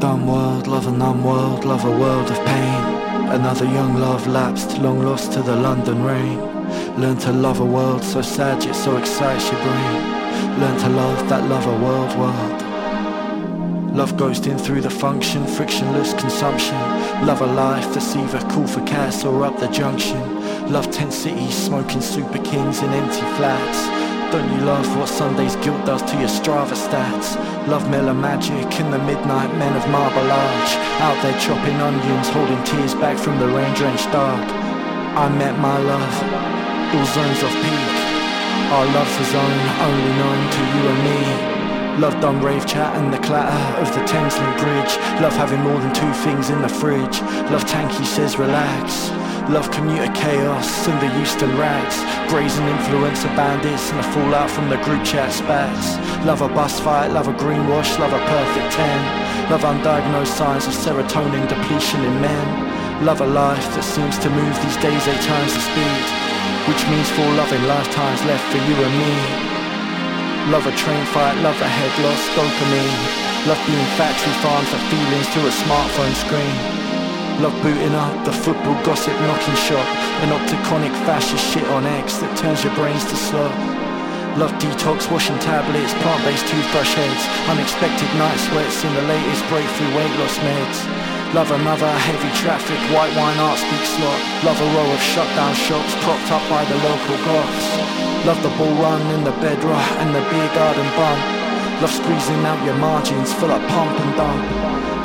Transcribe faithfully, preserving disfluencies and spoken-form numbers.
dumb world, love a numb world, love a world of pain. Another young love lapsed, long lost to the London rain. Learn to love a world so sad yet so excites your brain. Learn to love that love a world world. Love ghosting through the function, frictionless consumption. Love a life that's either cool for cats or up the junction. Love tent cities, smoking super kings in empty flats. Don't you love what Sunday's guilt does to your Strava stats? Love Miller Magic and the midnight men of Marble Arch, out there chopping onions, holding tears back from the rain-drenched dark. I met my love, all zones of peak. Our love's a zone only known to you and me. Love dumb rave chat and the clatter of the Thameslink Bridge. Love having more than two things in the fridge. Love Tanky says relax. Love commuter chaos and the Euston rags. Brazen influencer bandits and the fallout from the group chat spats. Love a bus fight, love a greenwash, love a perfect ten. Love undiagnosed signs of serotonin depletion in men. Love a life that seems to move these days eight times the speed, which means four loving lifetimes left for you and me. Love a train fight, love a head loss, dopamine. Love being factory farmed for feelings to a smartphone screen. Love booting up the football gossip knocking shop. An opticonic fascist shit on X that turns your brains to slop. Love detox washing tablets, plant-based toothbrush heads. Unexpected night sweats in the latest breakthrough weight loss meds. Love another heavy traffic white wine art speak slot. Love a row of shutdown shops propped up by the local goths. Love the bull run in the bedrock and the beer garden bump. Love squeezing out your margins full of pump and dump.